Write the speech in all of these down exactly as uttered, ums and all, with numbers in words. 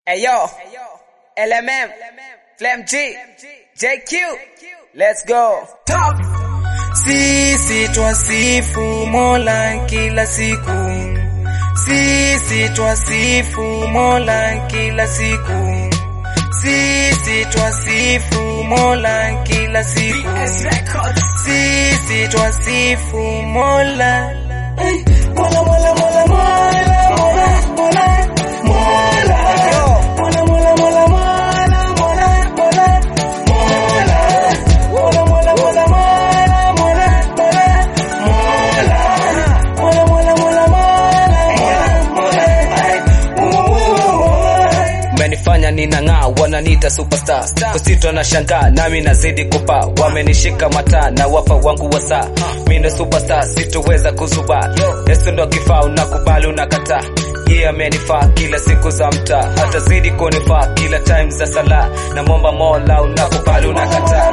Ayo, L M M, Flem G, J Q, let's go. Sisi twasifu Mola kila siku, sisi twasifu Mola kila siku, sisi twasifu Mola kila siku, sisi twasifu Mola. Mola, Mola, Mola, Mola, Mola, Mola, Mola. Menifanya ninang'aa, wananiita superstar. Kusito na shangaa, nami nazidi kupa. Wamenishika mataa na wapa wangu wa saa. Mimi ndo superstar, sitoweza kuzuba. Yesu ndo kifaa, unakubali unakataa. Yeye amenifaa kila siku za mtaa. Atazidi kunifaa kila time za sala. Na momba Mola, unakubali unakataa.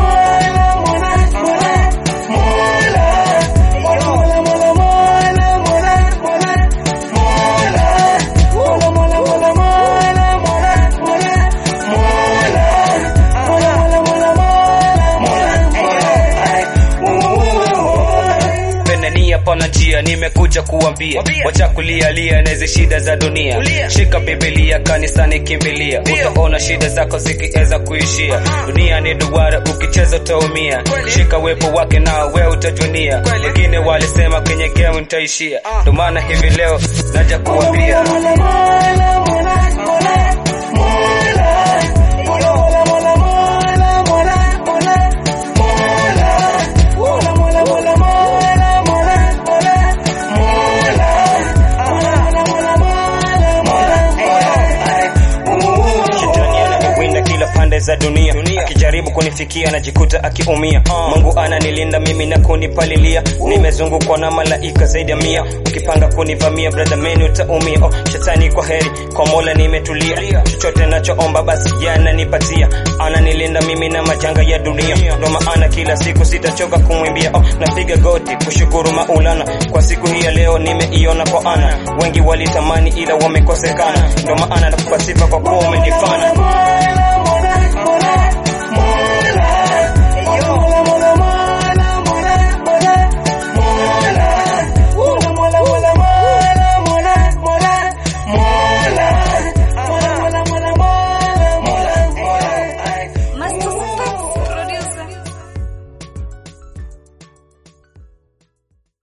Pana njia nimekuja kuambia, wacha kulia lia na hizo shida za dunia. Shika Biblia kanisani kimbilia, utaona shida zako zikiweza kuishia. Dunia ni duara, ukicheza utaumia. Shika wepo wake na wewe utajunia. Wengine walisema kwenye game nitaishia, ndio maana hivi leo naja kuambia. Za dunia, dunia. Akijaribu kunifikia najikuta akiumia. uh. Mungu ananilinda mimi na kunipalilia. uh. Nimezungukwa na malaika zaidi ya mia. Ukipanga kunivamia brother menu utaumia. oh, Shetani kwa heri, kwa Mola nimetulia. Chochote nachoomba basi yananipatia. Ananilinda mimi na majanga ya dunia. Ndio maana kila siku sitachoka kumwimbia. oh, Napiga goti kushukuru Maulana kwa siku hii ya leo nimeiona kwa ana. Wengi walitamani ila wamekosekana. Ndio maana nakupa sifa kwa kuwa umenifana.